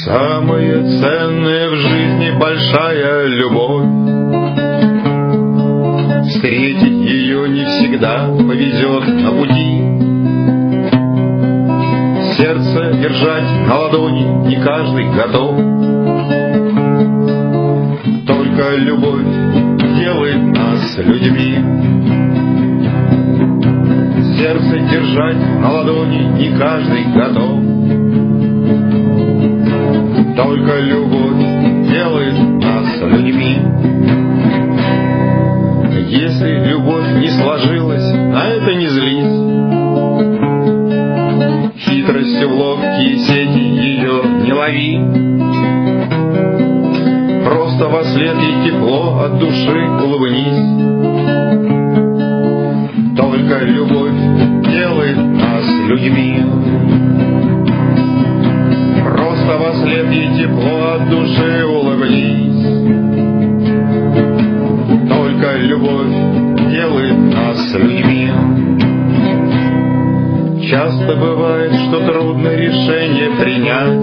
Самое ценное в жизни большая любовь. Встретить ее не всегда повезет на пути. Сердце держать на ладони не каждый готов. Только любовь делает нас людьми. Сердце держать на ладони не каждый готов. Только любовь делает нас людьми. Если любовь не сложилась, на это не злись. Хитростью в ловкие сети ее не лови. Просто вослед ей тепло от души улыбнись. Только любовь делает нас людьми. Просто вослед ей тепло от души улыбнись. Только любовь делает нас людьми. Часто бывает, что трудно решение принять,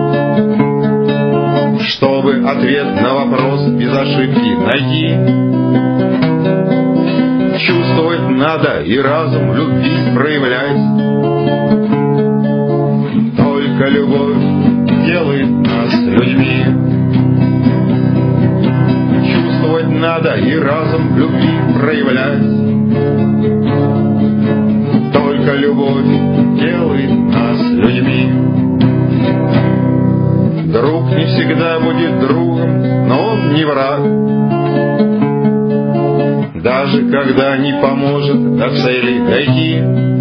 чтобы ответ на вопрос без ошибки найти. Чувствовать надо и разум в любви проявлять. Только любовь делает нас людьми. Чувствовать надо и разум в любви проявлять. Только любовь делает нас людьми. Друг не всегда будет другом, но он не враг. Даже когда не поможет до цели дойти.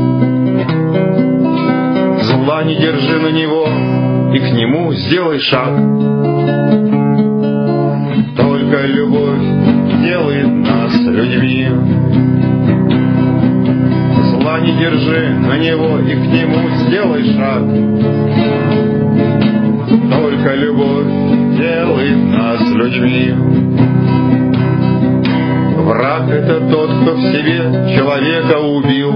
Зла не держи на него и к нему сделай шаг. Только любовь делает нас людьми. Зла не держи на него и к нему сделай шаг. Только любовь делает нас людьми. Враг — это тот, кто в себе человека убил.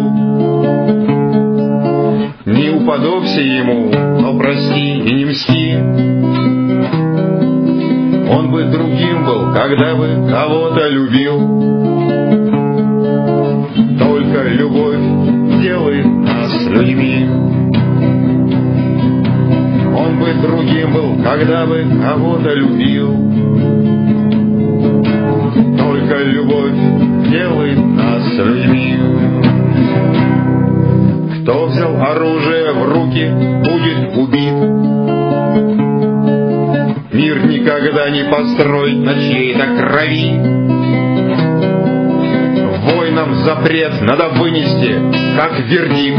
Не уподобься ему, но прости и не мсти. Он бы другим был, когда бы кого-то любил. Только любовь делает нас людьми. Он бы другим был, когда бы кого-то любил. Только любовь делает нас людьми. Кто взял оружие в руки, будет убит. Мир никогда не построить на чьей-то крови. Войнам запрет надо вынести, как вердикт.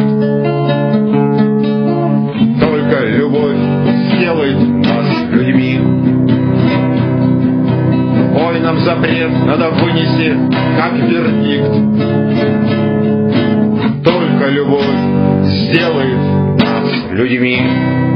Только любовь сделает нас людьми. Войнам запрет надо вынести, как вердикт. Только любовь сделает нас людьми.